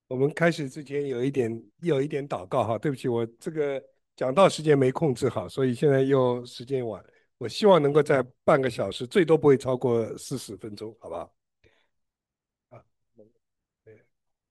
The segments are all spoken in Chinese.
我们开始之前有一点祷告哈，对不起，我这个讲道时间没控制好，所以现在又时间晚，我希望能够在半个小时，最多不会超过40分钟，好不好？啊，对，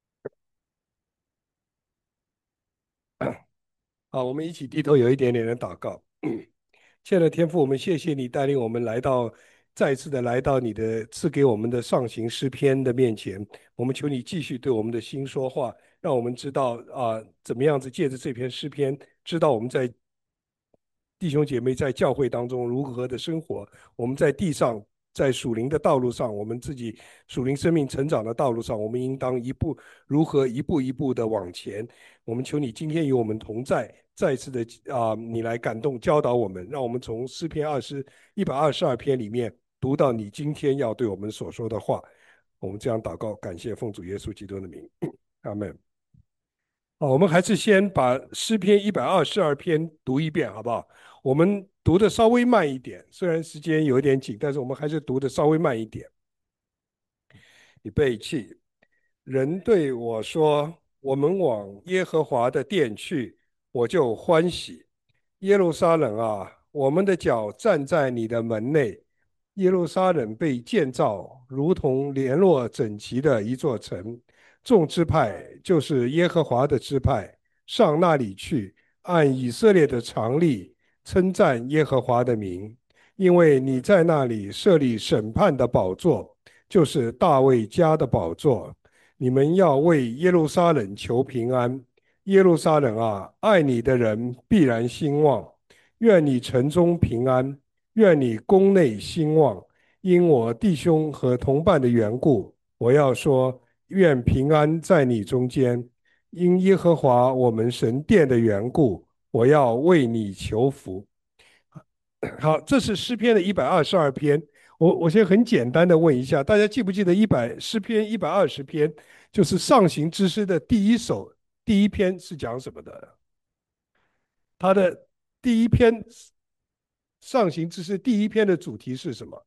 好，我们一起低头有一点点的祷告。亲爱的天父，我们谢谢你带领我们再一次的来到你的赐给我们的上行诗篇的面前。我们求你继续对我们的心说话，让我们知道怎么样子借着这篇诗篇，知道我们在弟兄姐妹在教会当中如何的生活，我们在地上在属灵的道路上，我们自己属灵生命成长的道路上，我们应当如何一步一步的往前。我们求你今天与我们同在，再一次的你来感动教导我们，让我们从诗篇122篇里面读到你今天要对我们所说的话。我们这样祷告，感谢奉主耶稣基督的名，阿门。好，我们还是先把诗篇122篇读一遍，好不好？我们读的稍微慢一点，虽然时间有一点紧，但是我们还是读的稍微慢一点。预备起，人对我说：“我们往耶和华的殿去，我就欢喜。耶路撒冷啊，我们的脚站在你的门内。耶路撒冷被建造，如同联络整齐的一座城。众支派就是耶和华的支派，上那里去，按以色列的常例称赞耶和华的名，因为你在那里设立审判的宝座。”就是大卫家的宝座。你们要为耶路撒冷求平安。耶路撒冷啊，爱你的人必然兴旺。愿你城中平安，愿你宫内兴旺。因我弟兄和同伴的缘故，我要说，愿平安在你中间。因耶和华我们神殿的缘故，我要为你求福。好，这是诗篇的122篇。我先很简单的问一下，大家记不记得诗篇120篇，就是上行之诗的第一篇是讲什么的？它的第一篇上行之诗第一篇的主题是什么？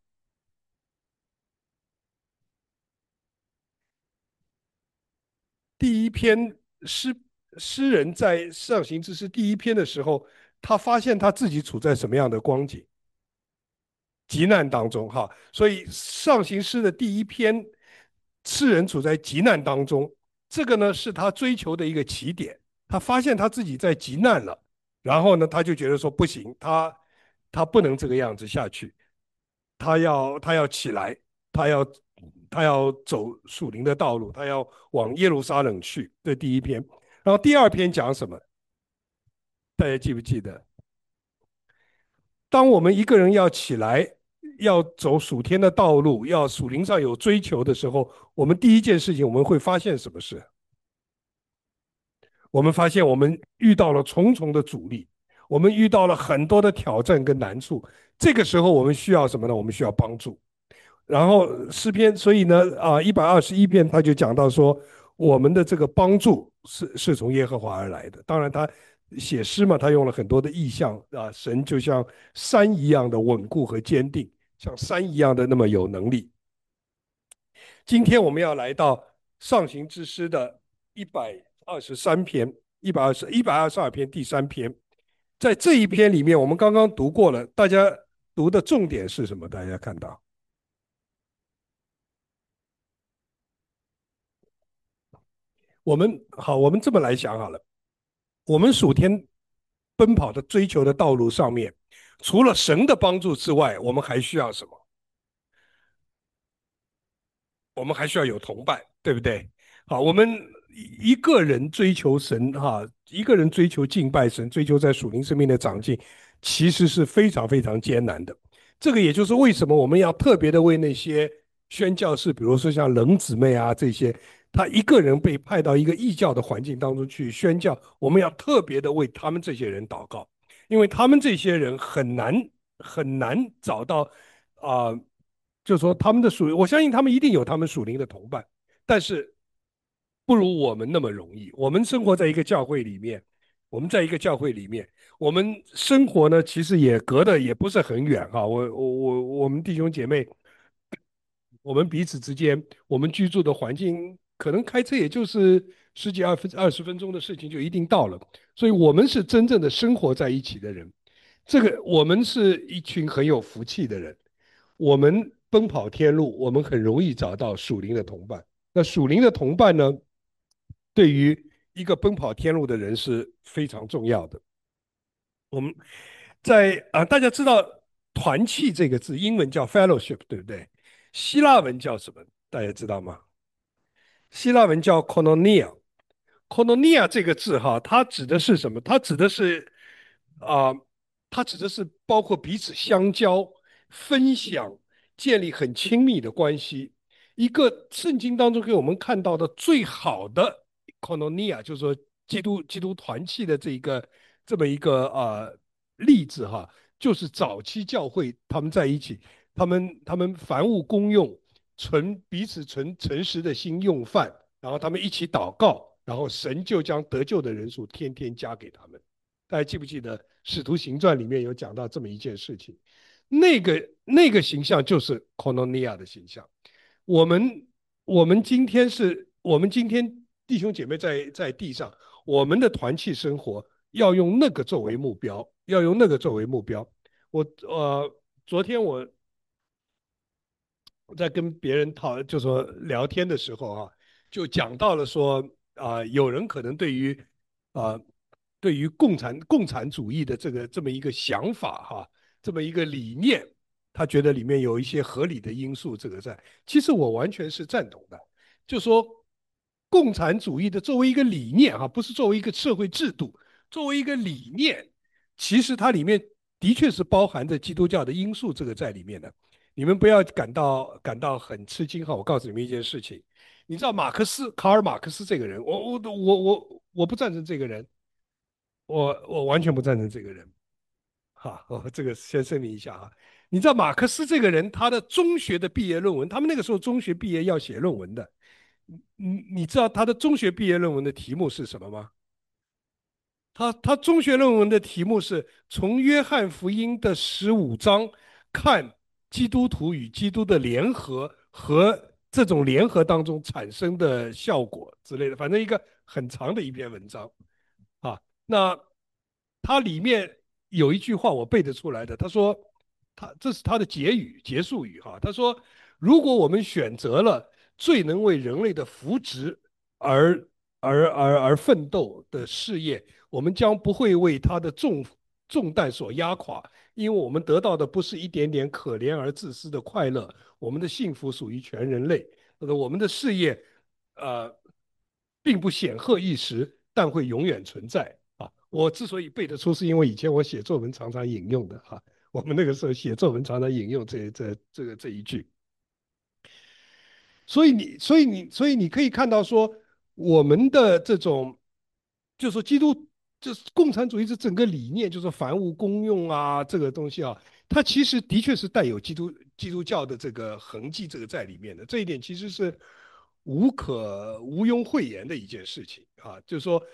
第一篇诗诗人在上行之诗第一篇的时候，他发现他自己处在什么样的光景？急难当中哈，所以上行诗的第一篇，诗人处在急难当中，这个呢是他追求的一个起点。他发现他自己在急难了，然后呢他就觉得说不行，他不能这个样子下去，他要起来，他要他要走属灵的道路，他要往耶路撒冷去。这第一篇，然后第二篇讲什么？大家记不记得？当我们一个人要起来，要走属天的道路，要属灵上有追求的时候，我们第一件事情我们会发现什么事？我们发现我们遇到了重重的阻力，我们遇到了很多的挑战跟难处。这个时候我们需要什么呢？我们需要帮助。然后诗篇，所以呢，121篇他就讲到说，我们的这个帮助是从耶和华而来的。当然，他写诗嘛，他用了很多的意象啊，神就像山一样的稳固和坚定，像山一样的那么有能力。今天我们要来到上行之诗的123篇，122篇第3篇。在这一篇里面，我们刚刚读过了，大家读的重点是什么？大家看到？我们这么来想好了，我们属天奔跑的追求的道路上面，除了神的帮助之外，我们还需要什么？我们还需要有同伴，对不对？好，我们一个人追求神哈，一个人追求敬拜神，追求在属灵生命的长进，其实是非常非常艰难的。这个也就是为什么我们要特别的为那些宣教士，比如说像冷姊妹啊这些，他一个人被派到一个异教的环境当中去宣教，我们要特别的为他们这些人祷告，因为他们这些人很难找到就是说他们的属灵，我相信他们一定有他们属灵的同伴，但是不如我们那么容易。我们生活在一个教会里面，我们在一个教会里面，我们生活呢其实也隔得也不是很远哈。我们弟兄姐妹，我们彼此之间，我们居住的环境可能开车也就是十几20分钟的事情就一定到了。所以我们是真正的生活在一起的人，这个我们是一群很有福气的人。我们奔跑天路，我们很容易找到属灵的同伴。那属灵的同伴呢，对于一个奔跑天路的人是非常重要的。我们大家知道团契这个字，英文叫 fellowship，对不对？希腊文叫什么？大家知道吗？希腊文叫 koinonia。koinonia 这个字哈，它指的是什么？啊、它指的是包括彼此相交、分享、建立很亲密的关系。一个圣经当中给我们看到的最好的 koinonia，就是说基督团契的这么一个例子哈，就是早期教会他们在一起，他们凡物公用，彼此诚实的心用饭。然后他们一起祷告，然后神就将得救的人数天天加给他们。大家记不记得《使徒行传》里面有讲到这么一件事情？那个形象就是 Koinonia 的形象。我们我们今天弟兄姐妹在地上，我们的团契生活要用那个作为目标，要用那个作为目标。昨天我在跟别人就说聊天的时候啊，就讲到了说有人可能啊、对于共产主义的这么一个想法哈，这么一个理念，他觉得里面有一些合理的因素，这个在，其实我完全是赞同的。就说共产主义的作为一个理念哈，不是作为一个社会制度，作为一个理念，其实它里面的确是包含着基督教的因素这个在里面的。你们不要感到很吃惊哈，我告诉你们一件事情，你知道卡尔马克思这个人，我不赞成这个人，我完全不赞成这个人。哈，我这个先声明一下啊。你知道马克思这个人，他的中学的毕业论文，他们那个时候中学毕业要写论文的，你知道他的中学毕业论文的题目是什么吗？他中学论文的题目是从约翰福音的15章看基督徒与基督的联合和这种联合当中产生的效果之类的，反正一个很长的一篇文章啊。那它里面有一句话我背得出来的，他说这是他的结束语哈，他说如果我们选择了最能为人类的福祉而而奋斗的事业，我们将不会为他的重担所压垮，因为我们得到的不是一点点可怜而自私的快乐，我们的幸福属于全人类。我们的事业，呃，并不显赫一时，但会永远存在啊。我之所以背得出，是因为以前我写作文常常引用的哈、我们那个时候写作文常常引用这一句。所以你可以看到说，我们的这种，就是说就是共产主义这整个理念，就是凡物公用啊，这个东西啊，它其实的确是带有基督教的这个痕迹，这个在里面的。这一点其实是毋庸讳言的一件事情啊，就是说，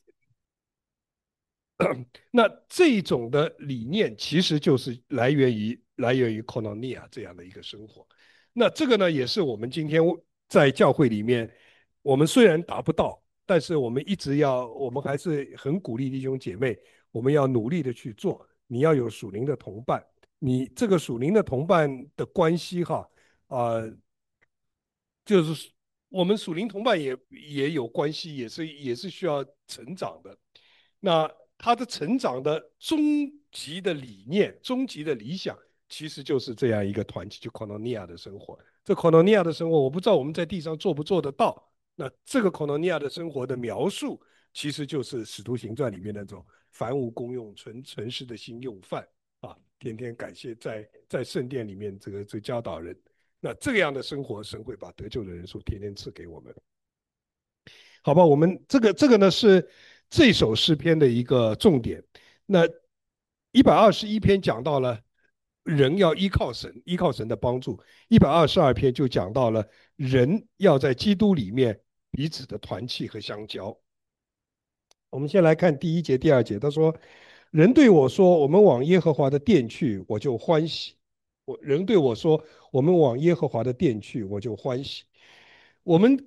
那这种的理念其实就是来源于 Koinonia 这样的一个生活。那这个呢，也是我们今天在教会里面，我们虽然达不到，但是我们还是很鼓励弟兄姐妹，我们要努力的去做。你要有属灵的同伴，你这个属灵的同伴的关系哈，呃，就是我们属灵同伴也有关系，也是需要成长的。那他的成长的极的理念、终极的理想，其实就是这样一个团体，就 Koinonia 的生活。这 Koinonia 的生活，我不知道我们在地上做不做得到。那这个 Koinonia 的生活的描述，其实就是《使徒行传》里面那种凡无公用、纯实的心用饭啊，天天感谢在圣殿里面这个教导人。那这样的生活，神会把得救的人数天天赐给我们。好吧，我们这个呢是这首诗篇的一个重点。那121篇讲到了人要依靠神，依靠神的帮助。122篇就讲到了人要在基督里面彼此的团契和相交。我们先来看第1节、第2节，他说：“人对我说，我们往耶和华的殿去，我就欢喜。人对我说，我们往耶和华的殿去，我就欢喜。”我们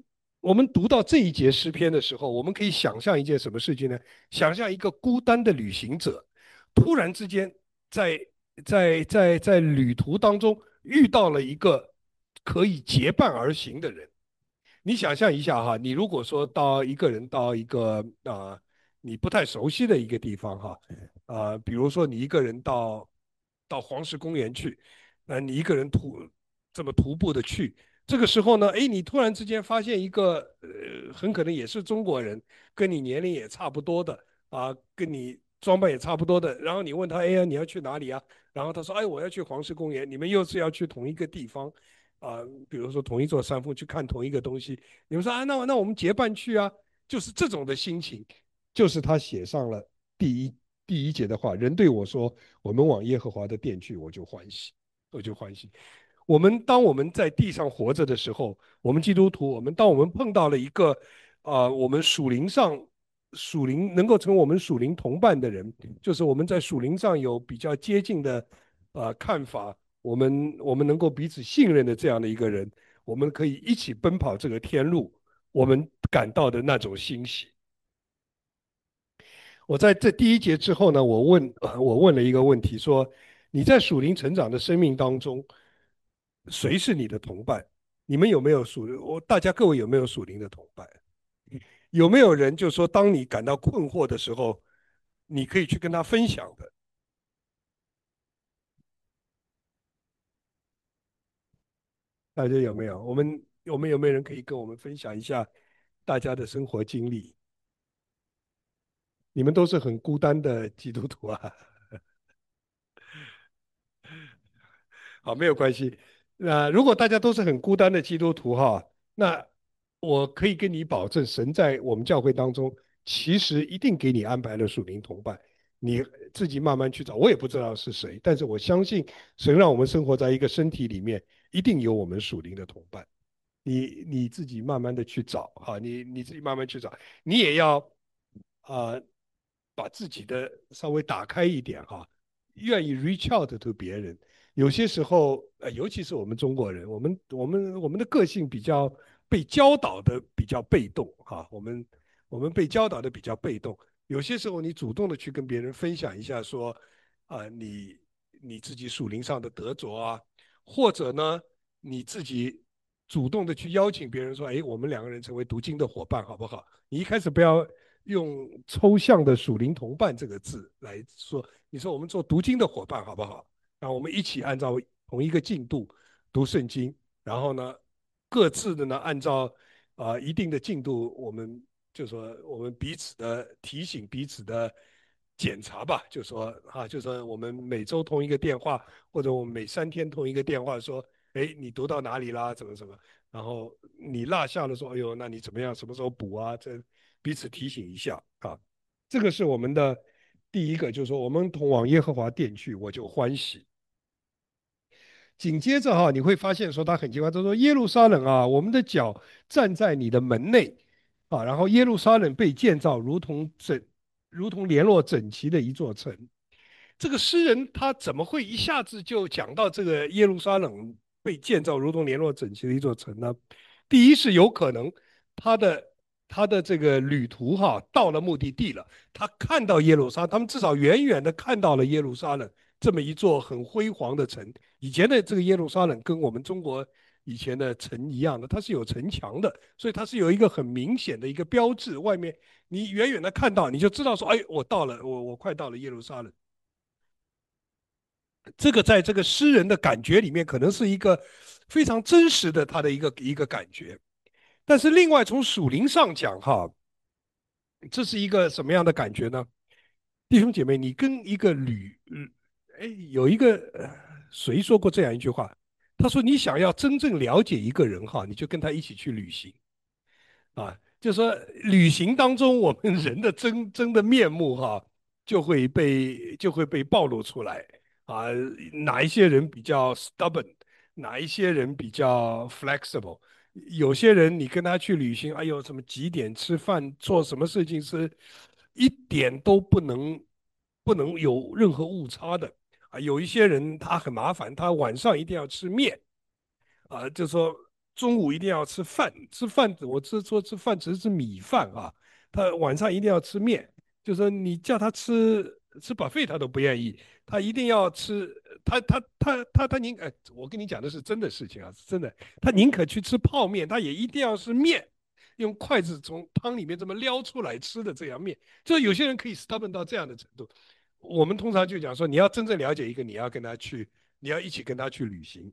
我们读到这一节诗篇的时候，我们可以想象一件什么事情呢？想象一个孤单的旅行者，突然之间在在旅途当中遇到了一个可以结伴而行的人。你想象一下哈，你如果说到一个人到一个你不太熟悉的一个地方哈，比如说你一个人到黄石公园去，你一个人这么徒步的去，这个时候呢，哎，你突然之间发现一个很可能也是中国人，跟你年龄也差不多的跟你装扮也差不多的，然后你问他，哎呀，你要去哪里啊？然后他说，哎，我要去黄石公园，你们又是要去同一个地方。比如说同一座山峰去看同一个东西，你们说那我们结伴去啊，就是这种的心情，就是他写上了第一第一节的话，人对我说，我们往耶和华的殿去，我就欢喜，我就欢喜。当我们在地上活着的时候，我们基督徒，当我们碰到了一个我们属灵能够成为我们属灵同伴的人，就是我们在属灵上有比较接近的看法，我们能够彼此信任的这样的一个人，我们可以一起奔跑这个天路，我们感到的那种欣喜。我在这第一节之后呢，我问了一个问题，说你在属灵成长的生命当中，谁是你的同伴？你们有没有大家各位有没有属灵的同伴？有没有人就说，当你感到困惑的时候，你可以去跟他分享的？大家有没有？我们有没有人可以跟我们分享一下大家的生活经历？你们都是很孤单的基督徒啊。好，没有关系。如果大家都是很孤单的基督徒哈，那我可以跟你保证，神在我们教会当中，其实一定给你安排了属灵同伴，你自己慢慢去找。我也不知道是谁，但是我相信神让我们生活在一个身体里面，一定有我们属灵的同伴。你自己慢慢的去找哈，你自己慢慢去找，你也要啊、把自己的稍微打开一点哈，愿意 reach out to 别人。有些时候，尤其是我们中国人，我们的个性比较被教导的比较被动哈，我们被教导的比较被动。有些时候，你主动的去跟别人分享一下说，你自己属灵上的得着啊，或者呢，你自己主动的去邀请别人说，哎，我们两个人成为读经的伙伴，好不好？你一开始不要用抽象的属灵同伴这个字来说，你说我们做读经的伙伴，好不好？让我们一起按照同一个进度读圣经，然后呢，各自的呢按照一定的进度，就说我们彼此的提醒，彼此的检查吧，就说我们每周通一个电话，或者我们每3天通一个电话，说，哎，你读到哪里啦？怎么怎么？然后你落下了说，哎呦，那你怎么样？什么时候补啊？这彼此提醒一下啊。这个是我们的第一个，就是说我们同往耶和华殿去，我就欢喜。紧接着哈，你会发现说他很奇怪，他说耶路撒冷啊，我们的脚站在你的门内然后耶路撒冷被建造如同联络整齐的一座城。这个诗人他怎么会一下子就讲到这个耶路撒冷被建造如同联络整齐的一座城呢？第一是有可能他的他的这个旅途到了目的地了，他看到耶路撒冷，他们至少远远的看到了耶路撒冷这么一座很辉煌的城。以前的这个耶路撒冷跟我们中国以前的城一样的，它是有城墙的，所以它是有一个很明显的一个标志，外面你远远的看到，你就知道说，哎，我到了，我快到了耶路撒冷。这个在这个诗人的感觉里面，可能是一个非常真实的他的一个感觉。但是另外从属灵上讲这是一个什么样的感觉呢？弟兄姐妹，你跟一个有一个谁说过这样一句话？他说：“你想要真正了解一个人你就跟他一起去旅行。”就是说旅行当中我们人的真的面目就会被暴露出来啊，哪一些人比较 stubborn，哪一些人比较 flexible，有些人你跟他去旅行，哎呦，什么几点吃饭，做什么事情是一点都不能有任何误差的有一些人他很麻烦，他晚上一定要吃面就说。 中午一定要吃饭，吃饭我吃饭只是吃米饭啊，他晚上一定要吃面，就说你叫他吃 buffet 他都不愿意，他一定要吃，他宁我跟你讲的是真的事情啊，是真的，他宁可去吃泡面，他也一定要是面，用筷子从汤里面这么撩出来吃的这样面，就有些人可以 stubborn 到这样的程度。我们通常就讲说，你要真正了解一个，你要跟他去，你要一起跟他去旅行。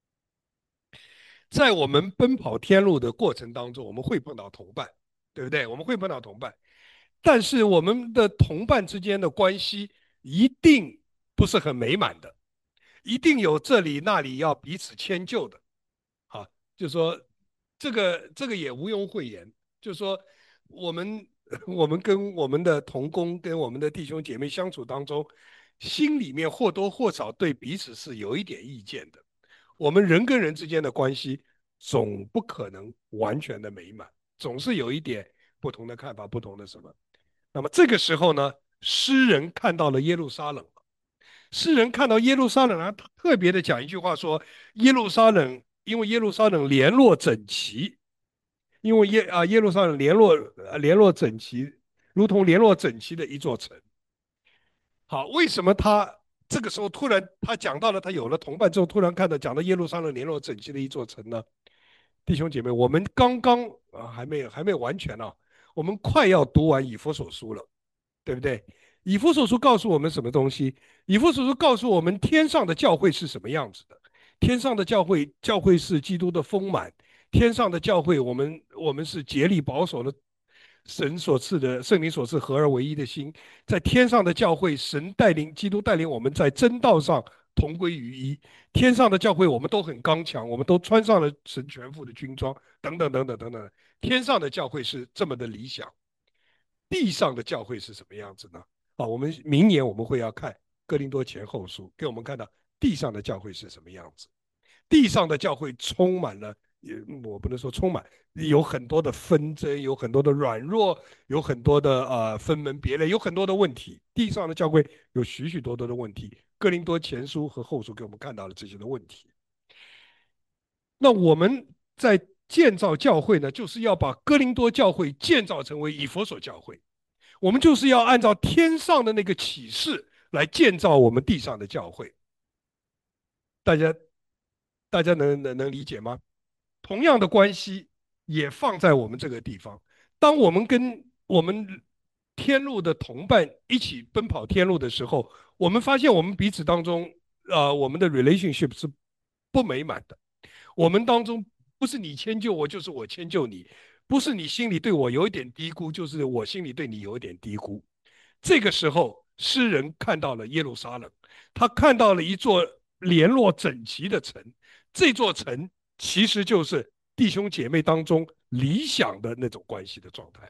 在我们奔跑天路的过程当中，我们会碰到同伴，对不对？我们会碰到同伴，但是我们的同伴之间的关系一定不是很美满的，一定有这里那里要彼此迁就的啊。就说这个也毋庸讳言，就说我们我们跟我们的同工跟我们的弟兄姐妹相处当中，心里面或多或少对彼此是有一点意见的。我们人跟人之间的关系总不可能完全的美满，总是有一点不同的看法，不同的什么。那么这个时候呢，诗人看到了耶路撒冷，诗人看到耶路撒冷啊，他特别的讲一句话说，耶路撒冷因为耶路撒冷联络整齐，因为耶路撒冷联络整齐，如同联络整齐的一座城。好，为什么他这个时候突然他讲到了他有了同伴之后，突然看到讲到耶路撒冷联络整齐的一座城呢？弟兄姐妹，我们刚刚还没有完全啊，我们快要读完以弗所书了，对不对？以弗所书告诉我们什么东西？以弗所书告诉我们天上的教会是什么样子的。天上的教会，教会是基督的丰满。天上的教会，我们是竭力保守的神所赐的圣灵所赐合而为一的心。在天上的教会，神带领基督带领我们在真道上同归于一。天上的教会，我们都很刚强，我们都穿上了神全副的军装，等等等等等等。天上的教会是这么的理想，地上的教会是什么样子呢？啊，我们明年我们会要看哥林多前后书，给我们看到地上的教会是什么样子。地上的教会充满了，我不能说充满，有很多的纷争，有很多的软弱，有很多的分门别类，有很多的问题。地上的教会有许许多多的问题。哥林多前书和后书给我们看到了这些的问题。那我们在建造教会呢，就是要把哥林多教会建造成为以弗所教会。我们就是要按照天上的那个启示来建造我们地上的教会。大家大家能理解吗？同样的关系也放在我们这个地方。当我们跟我们天路的同伴一起奔跑天路的时候，我们发现我们彼此当中，我们的 relationship 是不美满的。我们当中不是你迁就我，就是我迁就你；不是你心里对我有一点低估，就是我心里对你有一点低估。这个时候，诗人看到了耶路撒冷，他看到了一座联络整齐的城，这座城其实就是弟兄姐妹当中理想的那种关系的状态。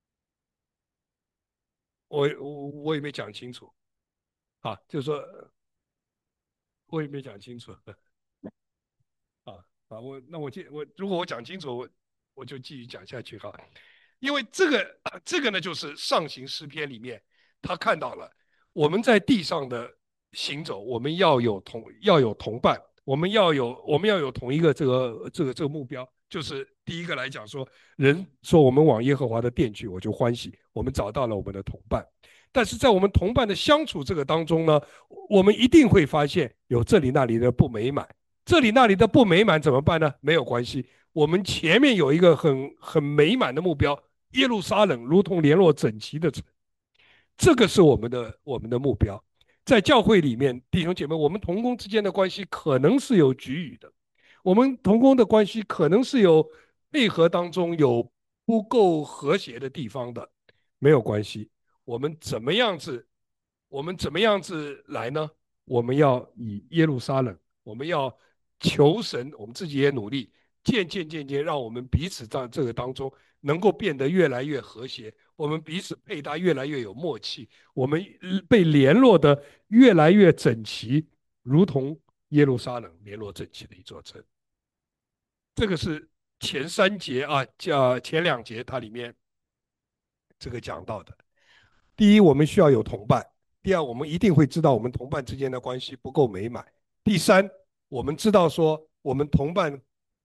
我也没讲清楚啊，就是说我也没讲清楚啊那我如果我讲清楚，我就继续讲下去哈。因为这个呢，就是上行诗篇里面他看到了我们在地上的行走，我们要有同伴，我们要有同一个这个目标，就是第一个来讲说，人说我们往耶和华的殿去，我就欢喜，我们找到了我们的同伴。但是在我们同伴的相处这个当中呢，我们一定会发现有这里那里的不美满，这里那里的不美满怎么办呢？没有关系，我们前面有一个很美满的目标，耶路撒冷如同联络整齐的城，这个是我们的目标。在教会里面，弟兄姐妹，我们同工之间的关系可能是有局域的，我们同工的关系可能是有配合当中有不够和谐的地方的，没有关系。我们怎么样子？我们怎么样子来呢？我们要以耶路撒冷，我们要求神，我们自己也努力，渐渐，让我们彼此在这个当中能够变得越来越和谐，我们彼此配搭越来越有默契，我们被联络的越来越整齐，如同耶路撒冷联络整齐的一座城。这个是前三节啊，前两节它里面这个讲到的。第一，我们需要有同伴；第二，我们一定会知道我们同伴之间的关系不够美满；第三，我们知道说我们同伴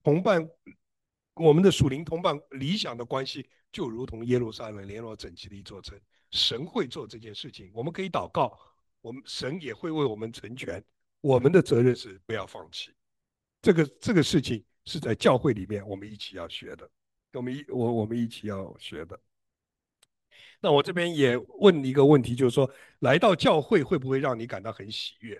同伴，我们的属灵同伴理想的关系，就如同耶路撒冷联络整齐的一座城。神会做这件事情，我们可以祷告，神也会为我们成全。我们的责任是不要放弃。这个事情是在教会里面我们一起要学的，我们一起要学的。那我这边也问一个问题，就是说，来到教会会不会让你感到很喜悦？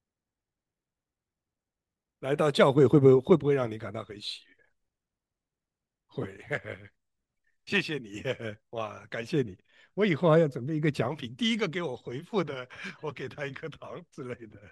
来到教会会不会让你感到很喜悦？会，谢谢你，哇，感谢你。我以后还要准备一个奖品，第一个给我回复的，我给他一颗糖之类的。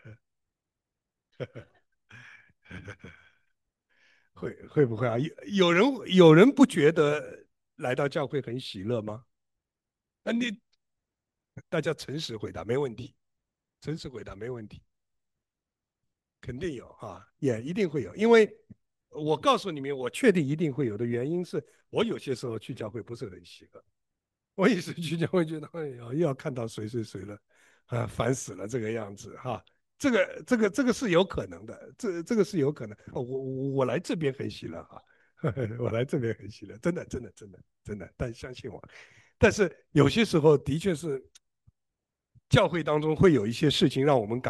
会不会啊？有人不觉得来到教会很喜乐吗？啊，大家诚实回答，没问题，诚实回答没问题。肯定有啊，也一定会有，因为我告诉你们，我确定一定会有的原因是我有些时候去教会不是很喜乐，我也是去教会觉得，哎呀，又要看到谁谁谁了，啊，烦死了这个样子哈，这个是有可能的，这个是有可能，我来这边很喜乐哈，我来这边很喜乐，真的真的真的真的，但相信我，但是有些时候的确是教会当中会有一些事情让我们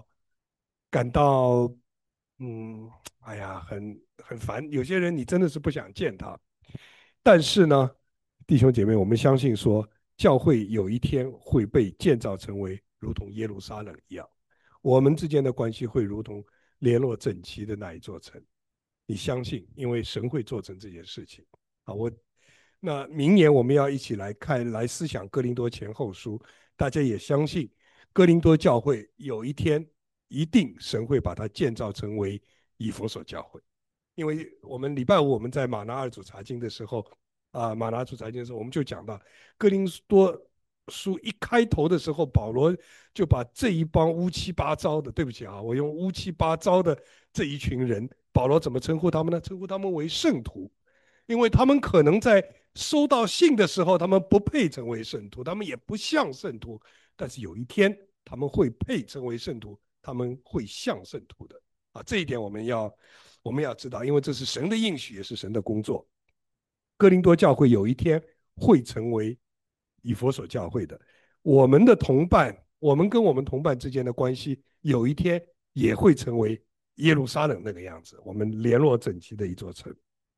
感到，嗯，哎呀，很烦。有些人你真的是不想见他，但是呢，弟兄姐妹，我们相信说，教会有一天会被建造成为如同耶路撒冷一样，我们之间的关系会如同联络整齐的那一座城。你相信，因为神会做成这件事情。啊，那明年我们要一起来看，来思想哥林多前后书，大家也相信哥林多教会有一天一定神会把它建造成为以弗所教会。因为我们礼拜五我们在马拿二主查经的时候，马拿主查经的时候，我们就讲到哥林多书一开头的时候，保罗就把这一帮乌七八糟的，对不起啊，我用乌七八糟的这一群人，保罗怎么称呼他们呢？称呼他们为圣徒，因为他们可能在收到信的时候，他们不配成为圣徒，他们也不像圣徒，但是有一天他们会配成为圣徒，他们会像圣徒的啊，这一点我们要知道，因为这是神的应许，也是神的工作。哥林多教会有一天会成为以弗所教会的，我们的同伴，我们跟我们同伴之间的关系，有一天也会成为耶路撒冷那个样子，我们联络整齐的一座城。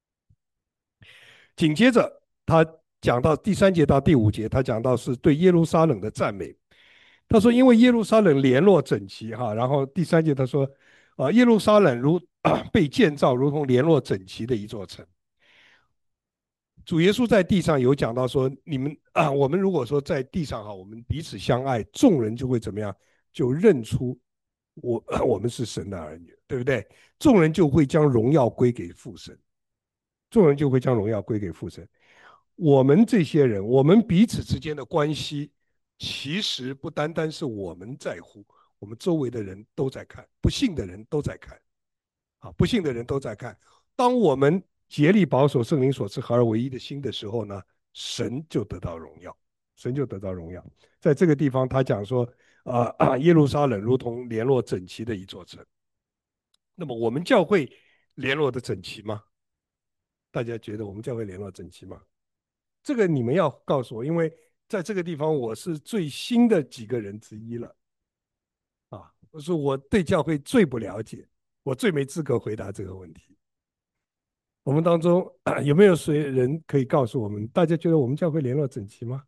紧接着他讲到第3节到第5节，他讲到是对耶路撒冷的赞美。他说，因为耶路撒冷联络整齐哈，然后第3节他说，耶路撒冷被建造如同联络整齐的一座城。主耶稣在地上有讲到说，我们如果说在地上哈，我们彼此相爱，众人就会怎么样？就认出我们是神的儿女，对不对？众人就会将荣耀归给父神，众人就会将荣耀归给父神。我们这些人，我们彼此之间的关系，其实不单单是我们在乎，我们周围的人都在看，不信的人都在看，啊，不信的人都在看。当我们竭力保守圣灵所赐合而为一的心的时候呢，神就得到荣耀，神就得到荣耀。在这个地方，他讲说，耶路撒冷如同联络整齐的一座城。那么我们教会联络的整齐吗？大家觉得我们教会联络整齐吗？这个你们要告诉我，因为在这个地方我是最新的几个人之一了啊，我对教会最不了解，我最没资格回答这个问题。我们当中有没有谁人可以告诉我们，大家觉得我们教会联络整齐吗？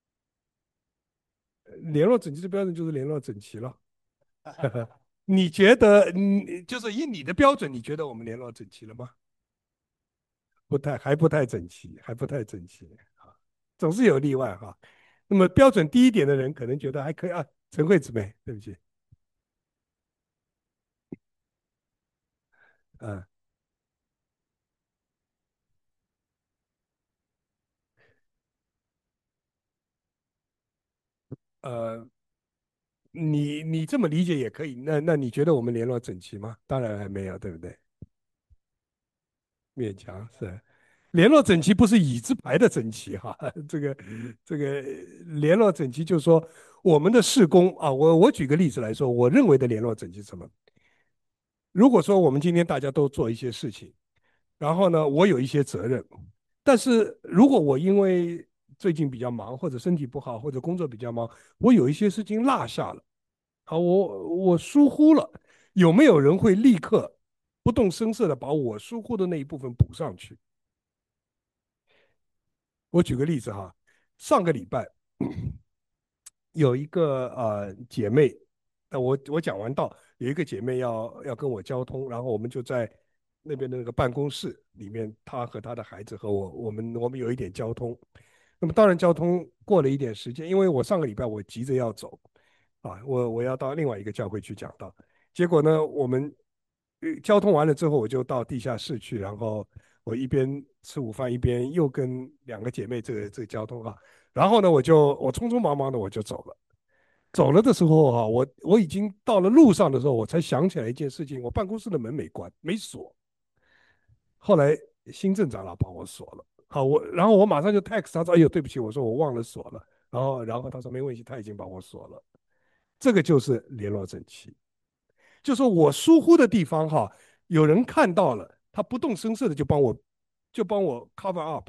联络整齐的标准就是联络整齐了。你觉得，就是以你的标准，你觉得我们联络整齐了吗？还不太整齐，还不太整齐啊，总是有例外哈。那么标准低一点的人，可能觉得还可以啊。陈慧姊妹，对不起，嗯呃，你这么理解也可以。那你觉得我们联络整齐吗？当然还没有，对不对？勉强是联络整齐，不是椅子排的整齐哈。这个联络整齐，就是说我们的事工啊，我举个例子来说，我认为的联络整齐是什么？如果说我们今天大家都做一些事情， 然后呢，我有一些责任，但是如果我因为最近比较忙，或者身体不好，或者工作比较忙，我有一些事情落下了，啊，我疏忽了，有没有人会立刻不动声色的把我疏忽的那一部分补上去？我举个例子哈，上个礼拜有一个姐妹，我讲完道，有一个姐妹要跟我交通，然后我们就在那边的那个办公室里面，她和她的孩子和我们有一点交通。那么当然交通过了一点时间，因为我上个礼拜我急着要走啊，我要到另外一个教会去讲道，结果呢我们交通完了之后，我就到地下室去，然后我一边吃午饭一边又跟两个姐妹这个交通啊。然后呢，我匆匆忙忙的我就走了。走了的时候哈、我已经到了路上的时候，我才想起来一件事情，我办公室的门没关，没锁。后来新郑长老帮我锁了。好，然后我马上就 text 他说：“哎呦，对不起，我说我忘了锁了。”然后他说没问题，他已经帮我锁了。这个就是联络整齐，就说我疏忽的地方哈，有人看到了，他不动声色的就帮我 cover up。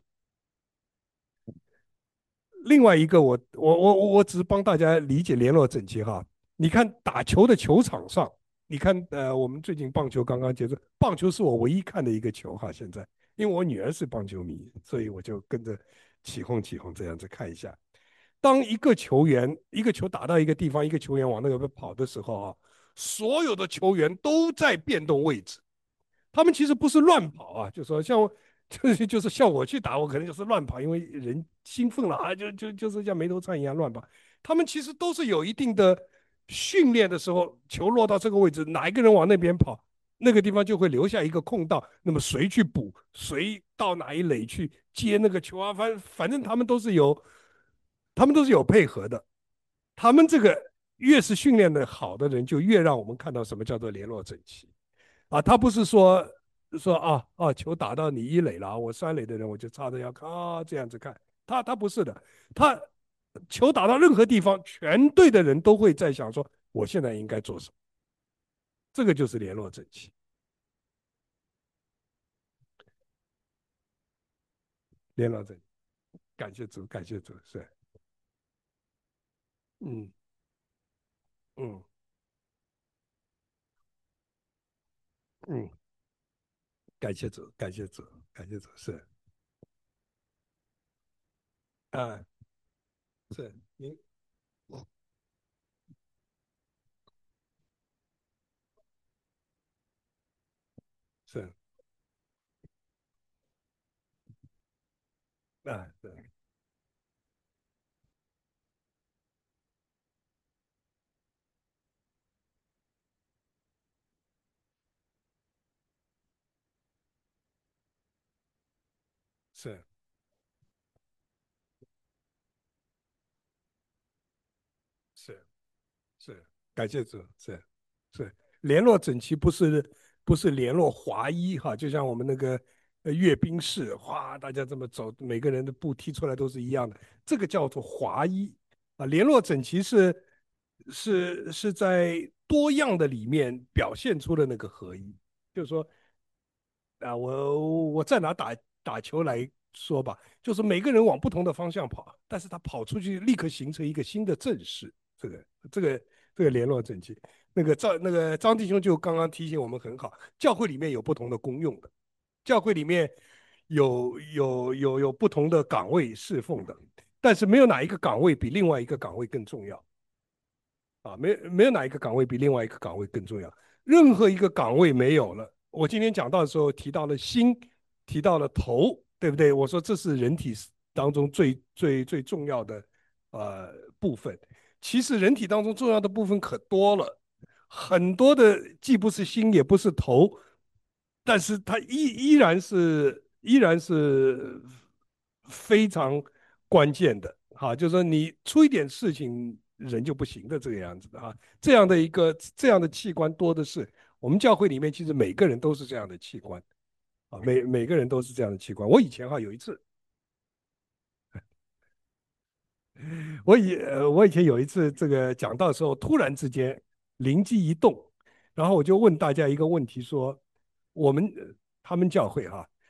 另外一个我只是帮大家理解联络整齐哈。你看打球的球场上，你看我们最近棒球刚刚结束，棒球是我唯一看的一个球哈。现在因为我女儿是棒球迷，所以我就跟着起哄起哄这样子看一下。当一个球员一个球打到一个地方，一个球员往那个跑的时候啊，所有的球员都在变动位置。他们其实不是乱跑啊，就说像就是像我去打，我可能就是乱跑，因为人兴奋了啊，就是像没头苍蝇一样乱跑。他们其实都是有一定的训练的时候，球落到这个位置，哪一个人往那边跑，那个地方就会留下一个空档，那么谁去补，谁到哪一垒去接那个球啊，反正他们都是有配合的。他们这个越是训练的好的人，就越让我们看到什么叫做联络整齐。啊，他不是说球打到你一垒了，我三垒的人我就插着腰看啊这样子看，他不是的，他球打到任何地方，全队的人都会在想说我现在应该做什么，这个就是联络整齐，联络整齐，感谢主，感谢主，是，嗯嗯嗯，感谢主，感谢主，感谢主，是啊，是您是啊，对，是是。是，感谢主，是联络整齐，不是联络划一哈，就像我们那个阅兵式，哗，大家这么走，每个人的步踢出来都是一样的，这个叫做划一啊。联络整齐是在多样的里面表现出的那个合一，就是说啊，我再拿打球来说吧，就是每个人往不同的方向跑，但是他跑出去立刻形成一个新的阵势，这个这个联络整齐。那个张弟兄就刚刚提醒我们很好，教会里面有不同的功用的，教会里面有不同的岗位侍奉的，但是没有哪一个岗位比另外一个岗位更重要。啊，没有哪一个岗位比另外一个岗位更重要，任何一个岗位没有了。我今天讲到的时候提到了心，提到了头，对不对？我说这是人体当中最重要的部分。其实人体当中重要的部分可多了，很多的既不是心也不是头，但是它依然是非常关键的哈，就是说你出一点事情人就不行的这个样子的哈，这样的器官多的是。我们教会里面其实每个人都是这样的器官啊，每个人都是这样的器官。我以前哈有一次，我以前有一次这个讲到的时候，突然之间灵机一动，然后我就问大家一个问题说，我们他们教会哈。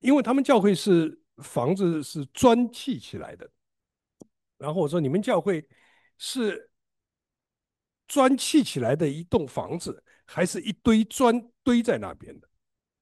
因为他们教会是房子是砖砌起来的，然后我说你们教会是砖砌起来的一栋房子，还是一堆砖堆在那边的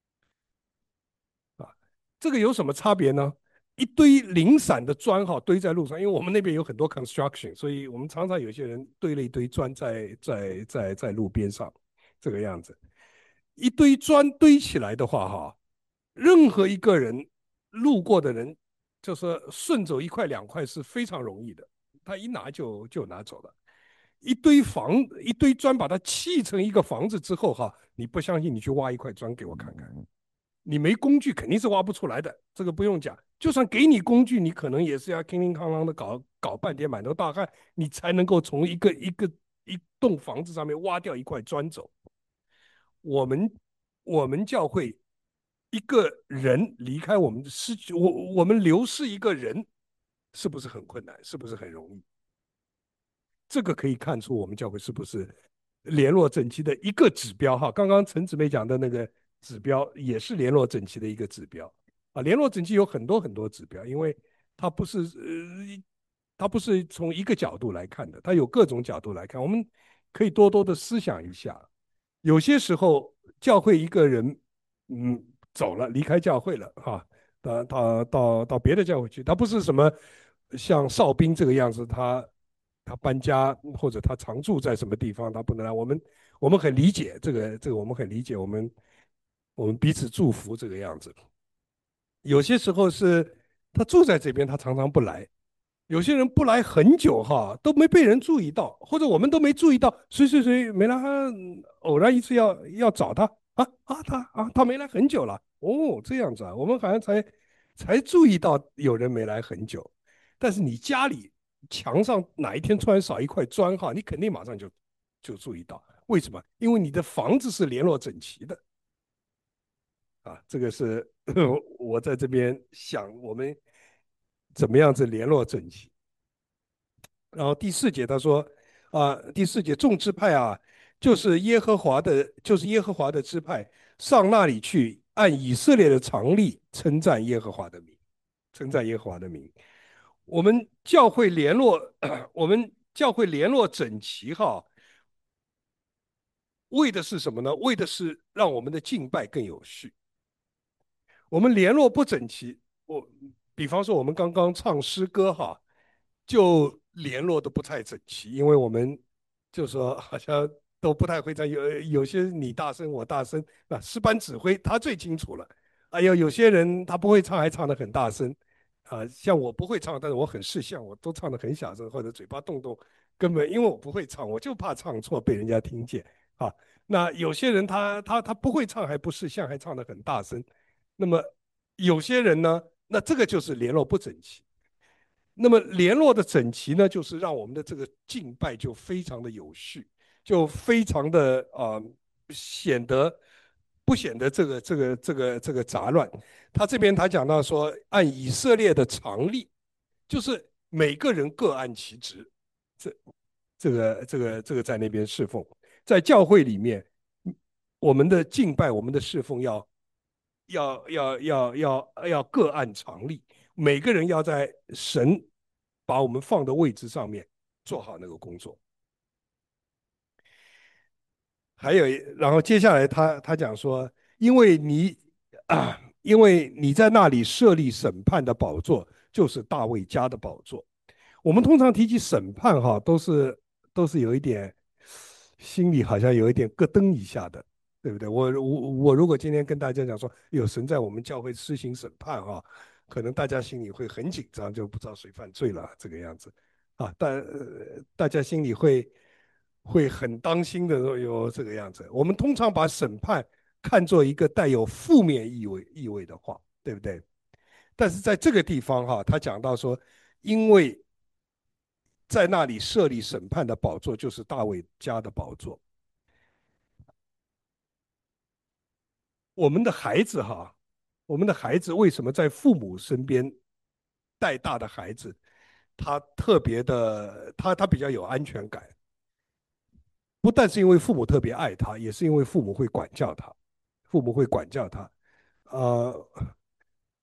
啊？这个有什么差别呢？一堆零散的砖哈堆在路上，因为我们那边有很多 construction，所以我们常常有些人堆了一堆砖在路边上，这个样子。一堆砖堆起来的话哈，任何一个人路过的人，就是顺走一块两块是非常容易的，他一拿就拿走了。一堆砖把它砌成一个房子之后哈，你不相信你去挖一块砖给我看看，你没工具肯定是挖不出来的，这个不用讲。就算给你工具，你可能也是要叮叮当当的搞半天，满头大汗，你才能够从一栋房子上面挖掉一块砖走。我们我们教会一个人离开我们失去我们流失一个人，是不是很困难？是不是很容易？这个可以看出我们教会是不是联络整齐的一个指标哈。刚刚陈姊妹讲的那个指标也是联络整齐的一个指标啊。联络整齐有很多很多指标，因为它不是它不是从一个角度来看的，它有各种角度来看。我们可以多多的思想一下。有些时候教会一个人走了，离开教会了哈，到别的教会去，他不是什么像哨兵这个样子，他搬家或者他常住在什么地方，他不能来。我们很理解这个我们很理解，我们彼此祝福这个样子。有些时候是他住在这边，他常常不来。有些人不来很久哈，都没被人注意到，或者我们都没注意到，谁谁谁没来，偶然一次要找他他没来很久了，哦，这样子啊，我们好像才注意到有人没来很久，但是你家里墙上哪一天突然少一块砖哈，你肯定马上就注意到，为什么？因为你的房子是联络整齐的啊，这个是我在这边想我们怎么样子联络整齐。然后第四节他说第四节众支派啊，就是耶和华的支派，上那里去，按以色列的常例称赞耶和华的名，称赞耶和华的名。我们教会联络，我们教会联络整齐哈，为的是什么呢？为的是让我们的敬拜更有序。我们联络不整齐，比方说我们刚刚唱诗歌哈，就联络的不太整齐，因为我们就说好像都不太会唱，有些你大声我大声，那诗班指挥他最清楚了。哎呦，有些人他不会唱还唱得很大声，像我不会唱，但是我很识相，我都唱得很小声，或者嘴巴动动，根本因为我不会唱，我就怕唱错被人家听见啊。那有些人他不会唱还不识相，还唱得很大声。那么有些人呢，那这个就是联络不整齐。那么联络的整齐呢，就是让我们的这个敬拜就非常的有序，就非常的显得不显得这个杂乱。他讲到说，按以色列的常例，就是每个人各按其职，这这个在那边侍奉，在教会里面，我们的敬拜，我们的侍奉要各按常例，每个人要在神把我们放的位置上面做好那个工作。还有，然后接下来他讲说，因为你在那里设立审判的宝座，就是大卫家的宝座。我们通常提起审判哈，都是有一点心里好像有一点咯噔一下的，对不对？我如果今天跟大家讲说有神在我们教会施行审判哈，可能大家心里会很紧张，就不知道谁犯罪了这个样子啊。大家心里会很当心的有这个样子。我们通常把审判看作一个带有负面意味的话，对不对？但是在这个地方哈，他讲到说，因为在那里设立审判的宝座，就是大卫家的宝座。我们的孩子哈，我们的孩子为什么在父母身边带大的孩子，他特别的，他比较有安全感，不但是因为父母特别爱他，也是因为父母会管教他，父母会管教他。呃，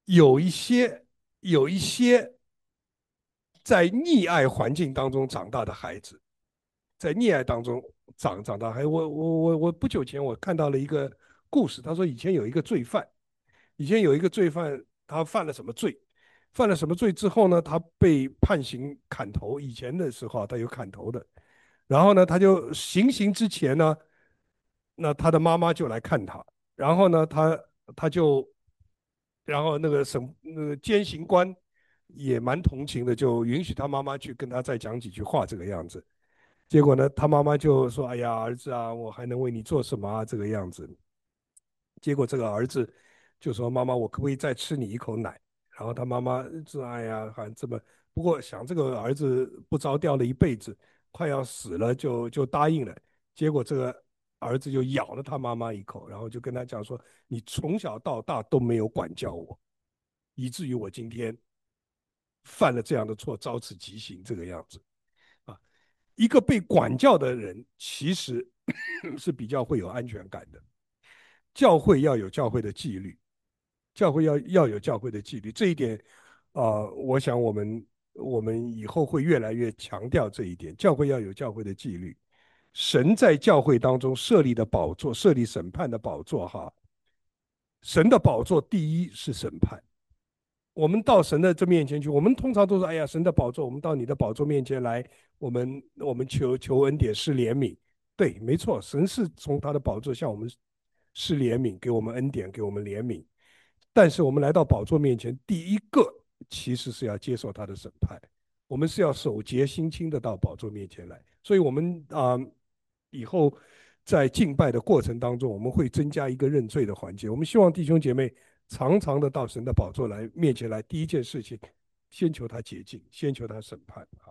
有一些有一些在溺爱环境当中长大的孩子，在溺爱当中长大。还我不久前我看到了一个故事，他说以前有一个罪犯，以前有一个罪犯，他犯了什么罪？犯了什么罪之后呢？他被判刑砍头。以前的时候啊他有砍头的。然后呢，他就行刑之前呢，那他的妈妈就来看他。然后呢，他就，然后那个监刑官也蛮同情的，就允许他妈妈去跟他再讲几句话这个样子。结果呢，他妈妈就说：“哎呀，儿子啊，我还能为你做什么啊？”这个样子。结果这个儿子就说：“妈妈，我可不可以再吃你一口奶？”然后他妈妈说：“哎呀，还这么……不过想这个儿子不着调了一辈子，快要死了就答应了。结果这个儿子就咬了他妈妈一口，然后就跟他讲说：你从小到大都没有管教我，以至于我今天犯了这样的错，遭此极刑这个样子啊。一个被管教的人，其实是比较会有安全感的。教会要有教会的纪律，教会要有教会的纪律，这一点我想我们以后会越来越强调这一点，教会要有教会的纪律。神在教会当中设立的宝座，设立审判的宝座哈。神的宝座第一是审判。我们到神的这面前去，我们通常都是哎呀，神的宝座，我们到你的宝座面前来，我们求恩典施怜悯。对，没错，神是从他的宝座向我们施怜悯，给我们恩典，给我们怜悯。但是我们来到宝座面前，第一个其实是要接受他的审判，我们是要守节心清的到宝座面前来。所以，我们以后在敬拜的过程当中，我们会增加一个认罪的环节。我们希望弟兄姐妹常常的到神的宝座来面前来，第一件事情，先求他洁净，先求他审判啊。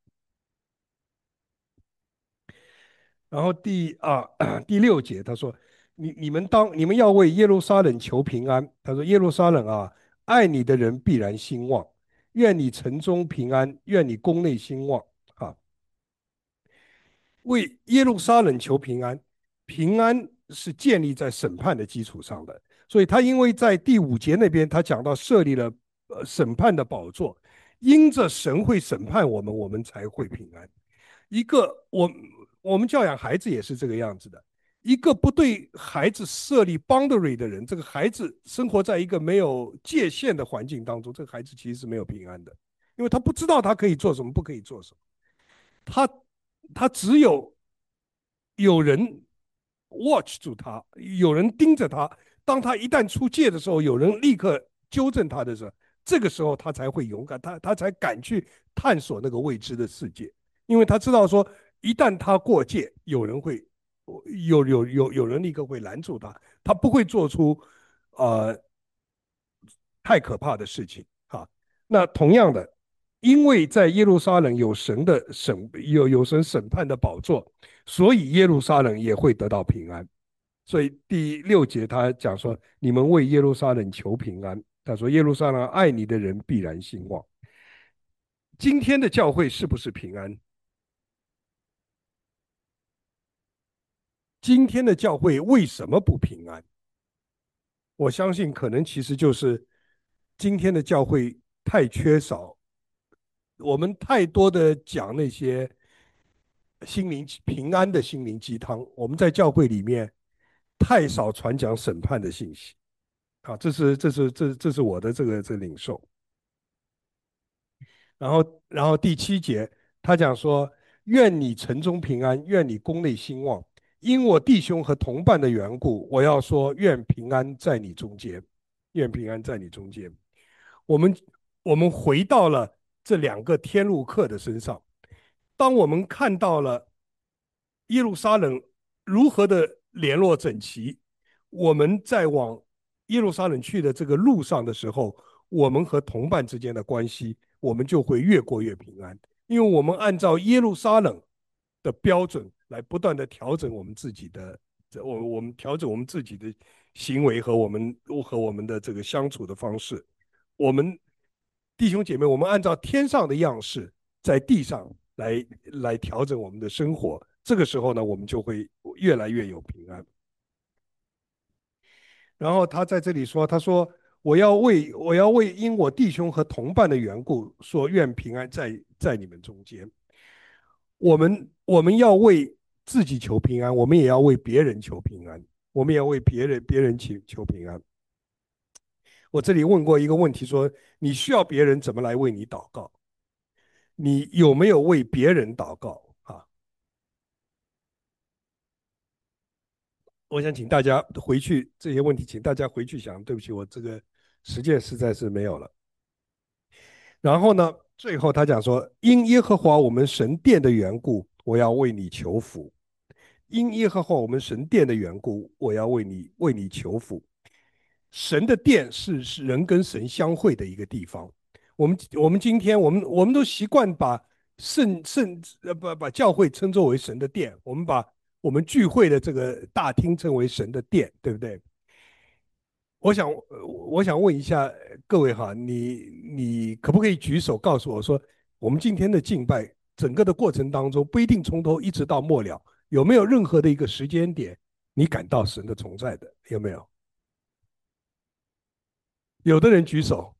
然后第六节他说，你们要为耶路撒冷求平安。他说耶路撒冷啊，爱你的人必然兴旺，愿你城中平安，愿你宫内兴旺啊。为耶路撒冷求平安，平安是建立在审判的基础上的。所以他因为在第5节那边他讲到设立了审判的宝座，因着神会审判我们，我们才会平安。一个我们教养孩子也是这个样子的。一个不对孩子设立 boundary 的人，这个孩子生活在一个没有界限的环境当中，这个孩子其实是没有平安的，因为他不知道他可以做什么，不可以做什么。他他只有人 watch 住他，有人盯着他。当他一旦出界的时候，有人立刻纠正他的时候，这个时候他才会勇敢，他才敢去探索那个未知的世界，因为他知道说，一旦他过界，有人会有人立刻会拦住他，他不会做出呃太可怕的事情啊。那同样的，因为在耶路撒冷有神的有神审判的宝座，所以耶路撒冷也会得到平安。所以第6节他讲说：“你们为耶路撒冷求平安。”他说：“耶路撒冷爱你的人必然兴旺。”今天的教会是不是平安？今天的教会为什么不平安？我相信可能其实就是今天的教会太缺少，我们太多的讲那些心灵平安的心灵鸡汤，我们在教会里面太少传讲审判的信息啊。这是我的这个领受。然后第7节他讲说：愿你城中平安，愿你宫内兴旺。因我弟兄和同伴的缘故，我要说：愿平安在你中间，愿平安在你中间。我们我们回到了这2个天路客的身上。当我们看到了耶路撒冷如何的联络整齐，我们在往耶路撒冷去的这个路上的时候，我们和同伴之间的关系，我们就会越过越平安，因为我们按照耶路撒冷的标准来不断的调整我们自己的，我们调整我们自己的行为和我们的这个相处的方式。我们弟兄姐妹，我们按照天上的样式，在地上来调整我们的生活。这个时候呢，我们就会越来越有平安。然后他在这里说：“他说我要为因我弟兄和同伴的缘故，说愿平安在你们中间。我们要为自己求平安，我们也要为别人求平安，我们也要为别人求平安。我这里问过一个问题说，你需要别人怎么来为你祷告？你有没有为别人祷告啊？我想请大家回去这些问题，请大家回去想。对不起，我这个时间实在是没有了。然后呢，最后他讲说，因耶和华我们神殿的缘故，我要为你求福。因耶和华我们神殿的缘故，我要为你求福。神的殿是人跟神相会的一个地方。我们今天我们都习惯把把教会称作为神的殿，我们把我们聚会的这个大厅称为神的殿，对不对？我想问一下各位哈，你可不可以举手告诉我说，我们今天的敬拜整个的过程当中，不一定从头一直到末了，有没有任何的一个时间点你感到神的存在的？有没有？有的人举手，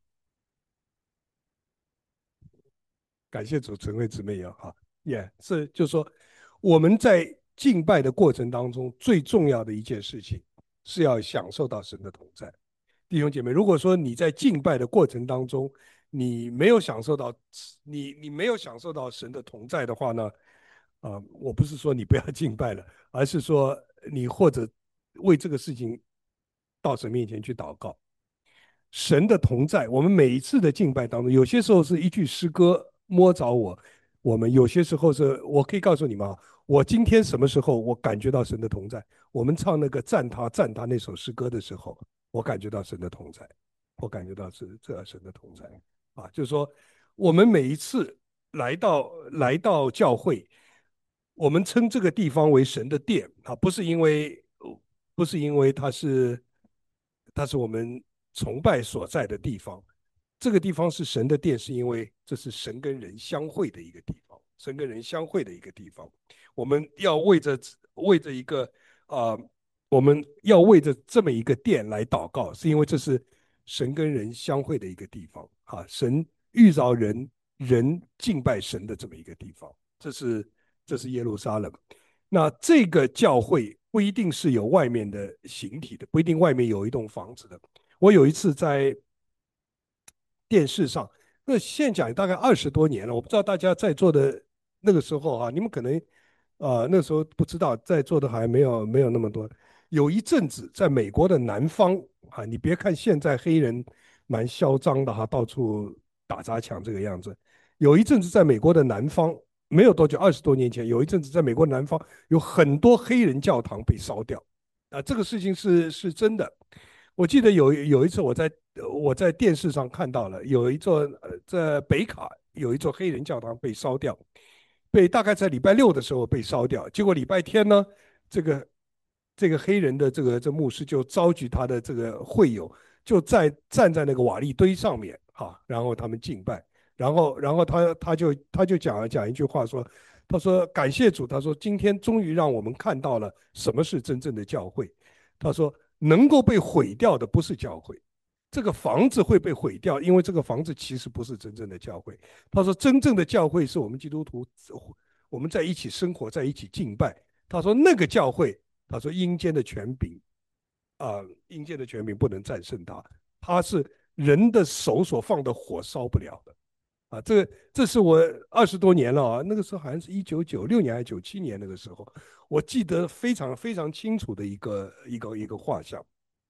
感谢主，陈慧姊妹有哈，也是，就是说我们在敬拜的过程当中，最重要的一件事情是要享受到神的同在。弟兄姐妹，如果说你在敬拜的过程当中，你没有享受到你没有享受到神的同在的话呢，我不是说你不要敬拜了，而是说你或者为这个事情到神面前去祷告。神的同在，我们每一次的敬拜当中，有些时候是一句诗歌摸着我们有些时候是我可以告诉你们啊，我今天什么时候我感觉到神的同在？我们唱那个赞他那首诗歌的时候，我感觉到神的同在，我感觉到是这神的同在啊，就是说我们每一次来到教会，我们称这个地方为神的殿啊，不是因为它是我们崇拜所在的地方，这个地方是神的殿，是因为这是神跟人相会的一个地方，神跟人相会的一个地方。我们要为着一个啊、我们要为着这么一个殿来祷告，是因为这是神跟人相会的一个地方啊，神遇着人，人敬拜神的这么一个地方，这是耶路撒冷。那这个教会不一定是有外面的形体的，不一定外面有一栋房子的。我有一次在电视上，那现在讲大概20多年了，我不知道大家在座的那个时候啊，你们可能那时候不知道，在座的还没有那么多。有一阵子在美国的南方啊，你别看现在黑人蛮嚣张的哈，到处打砸抢这个样子，有一阵子在美国的南方，没有多久，20多年前，有一阵子在美国南方有很多黑人教堂被烧掉啊，这个事情是真的。我记得有一次我在电视上看到了，有一座在北卡有一座黑人教堂被烧掉，大概在礼拜六的时候被烧掉，结果礼拜天呢，这个这个黑人的这牧师就召集他的这个会友，就站在那个瓦砾堆上面啊，然后他们敬拜，然后他就讲一句话说，他说感谢主，他说今天终于让我们看到了什么是真正的教会。他说能够被毁掉的不是教会，这个房子会被毁掉，因为这个房子其实不是真正的教会。他说真正的教会是我们基督徒，我们在一起生活，在一起敬拜。他说那个教会，他说阴间的权柄阴间的权柄不能战胜他，他是人的手所放的火烧不了的。这是我20多年了啊，那个时候好像是1996年还是97年那个时候，我记得非常非常清楚的一个画像，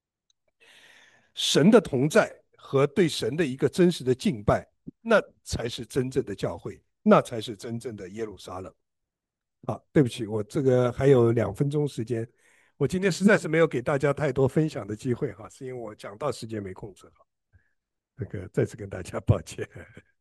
神的同在和对神的一个真实的敬拜，那才是真正的教会，那才是真正的耶路撒冷。好，对不起，我这个还有2分钟时间，我今天实在是没有给大家太多分享的机会哈，是因为我讲到时间没控制好，这个再次跟大家抱歉。